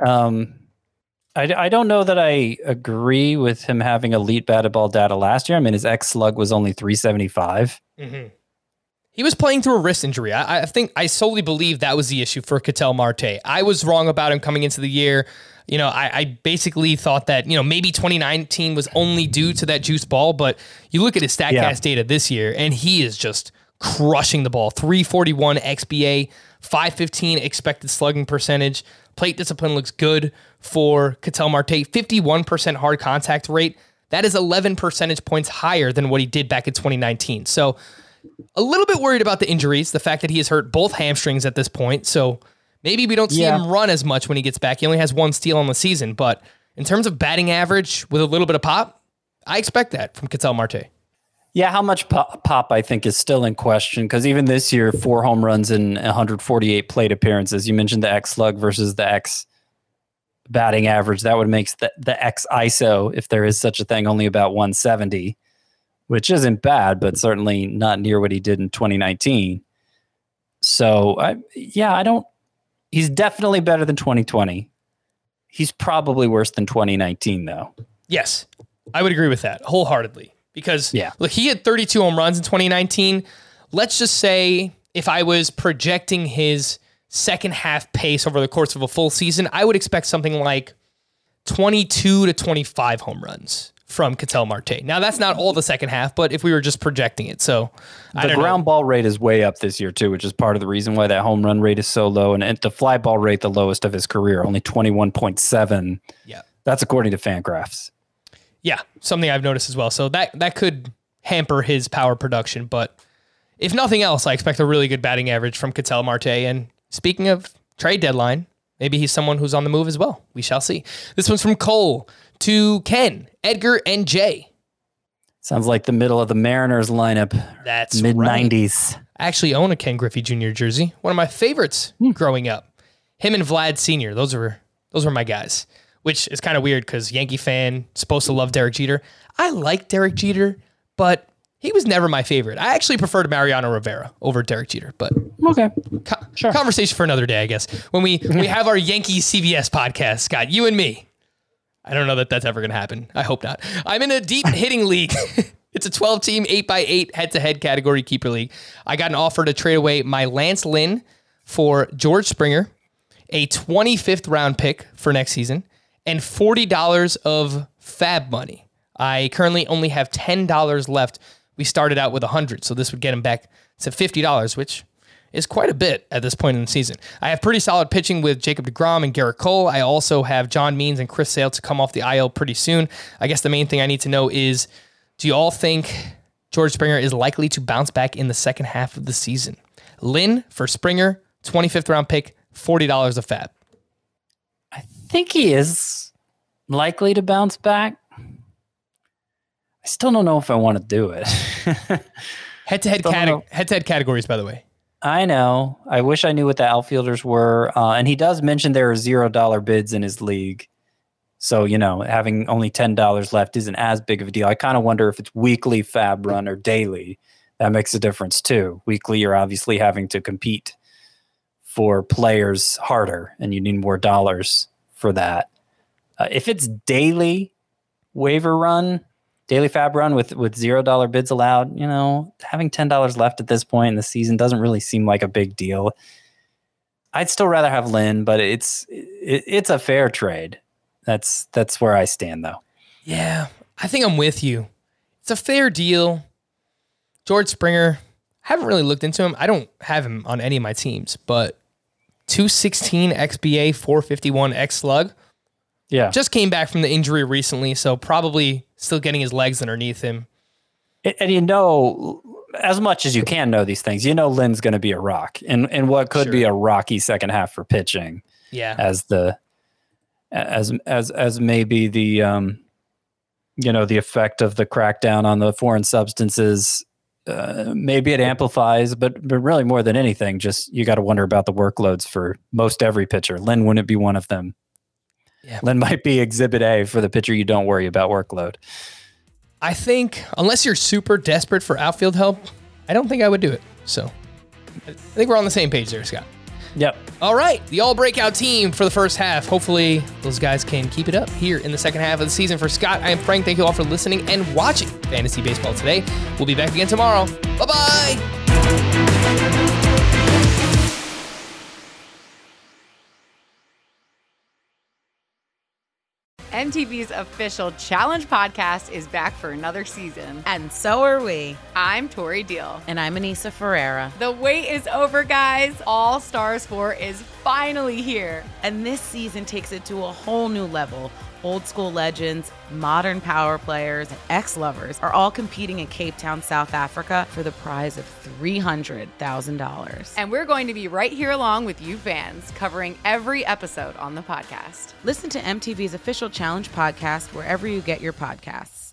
I don't know that I agree with him having elite batted ball data last year. I mean, his xSlug was only 375. Mm-hmm. He was playing through a wrist injury. I think I solely believe that was the issue for Ketel Marte. I was wrong about him coming into the year. You know, I basically thought that, you know, maybe 2019 was only due to that juice ball, but you look at his StatCast data this year, and he is just crushing the ball. 341 XBA, 515 expected slugging percentage. Plate discipline looks good for Ketel Marte. 51% hard contact rate. That is 11 percentage points higher than what he did back in 2019. So a little bit worried about the injuries, the fact that he has hurt both hamstrings at this point. So maybe we don't see him run as much when he gets back. He only has 1 steal on the season. But in terms of batting average with a little bit of pop, I expect that from Ketel Marte. Yeah, how much pop I think is still in question, because even this year, 4 home runs in 148 plate appearances. You mentioned the xSlug versus the X batting average. That would make the X ISO, if there is such a thing, only about 170, which isn't bad, but certainly not near what he did in 2019. So, he's definitely better than 2020. He's probably worse than 2019, though. Yes, I would agree with that wholeheartedly. Because, look, he had 32 home runs in 2019. Let's just say if I was projecting his second half pace over the course of a full season, I would expect something like 22 to 25 home runs from Ketel Marte. Now, that's not all the second half, but if we were just projecting it. So, the ground ball rate is way up this year, too, which is part of the reason why that home run rate is so low. And the fly ball rate, the lowest of his career, only 21.7. Yeah. That's according to Fangraphs. Yeah, something I've noticed as well. So that could hamper his power production. But if nothing else, I expect a really good batting average from Ketel Marte. And speaking of trade deadline, maybe he's someone who's on the move as well. We shall see. This one's from Cole to Ken, Edgar, and Jay. Sounds like the middle of the Mariners lineup. That's mid-90s. Right. I actually own a Ken Griffey Jr. jersey. One of my favorites growing up. Him and Vlad Sr. Those were my guys. Which is kind of weird because Yankee fan, supposed to love Derek Jeter. I like Derek Jeter, but he was never my favorite. I actually preferred Mariano Rivera over Derek Jeter, but okay, sure. Conversation for another day, I guess. When we have our Yankees CBS podcast, Scott, you and me. I don't know that that's ever going to happen. I hope not. I'm in a deep hitting league. It's a 12-team, 8x8 head-to-head category keeper league. I got an offer to trade away my Lance Lynn for George Springer, a 25th round pick for next season, and $40 of fab money. I currently only have $10 left. We started out with $100, so this would get him back to $50, which is quite a bit at this point in the season. I have pretty solid pitching with Jacob deGrom and Garrett Cole. I also have John Means and Chris Sale to come off the IL pretty soon. I guess the main thing I need to know is, do you all think George Springer is likely to bounce back in the second half of the season? Lynn for Springer, 25th round pick, $40 of fab. I think he is likely to bounce back. I still don't know if I want to do it. Head-to-head categories, by the way. I know. I wish I knew what the outfielders were. And he does mention there are $0 bids in his league. So, having only $10 left isn't as big of a deal. I kind of wonder if it's weekly fab run or daily. that makes a difference too. Weekly, you're obviously having to compete for players harder, and you need more dollars for that. If it's daily waiver run, daily fab run with $0 bids allowed, having $10 left at this point in the season doesn't really seem like a big deal. I'd still rather have Lynn, but it's a fair trade. That's where I stand, though. Yeah, I think I'm with you. It's a fair deal. George Springer, haven't really looked into him. I don't have him on any of my teams, but 216 XBA, 451 X slug. Yeah. Just came back from the injury recently, so probably still getting his legs underneath him. And as much as you can know these things, Lynn's going to be a rock, and what could be a rocky second half for pitching. Yeah. As maybe the the effect of the crackdown on the foreign substances. Maybe it amplifies, but really more than anything, just you got to wonder about the workloads for most every pitcher. Lynn wouldn't be one of them. Yeah. Lynn might be exhibit A for the pitcher you don't worry about workload. I think unless you're super desperate for outfield help, I don't think I would do it. So I think we're on the same page there, Scott. Yep. All right. The all breakout team for the first half. Hopefully those guys can keep it up here in the second half of the season. For Scott, I am Frank. Thank you all for listening and watching Fantasy Baseball today. We'll be back again tomorrow. Bye-bye. MTV's official Challenge podcast is back for another season. And so are we. I'm Tori Deal. And I'm Anissa Ferreira. The wait is over, guys. All Stars 4 is finally here. And this season takes it to a whole new level. Old school legends, modern power players, and ex-lovers are all competing in Cape Town, South Africa for the prize of $300,000. And we're going to be right here along with you fans, covering every episode on the podcast. Listen to MTV's official Challenge podcast wherever you get your podcasts.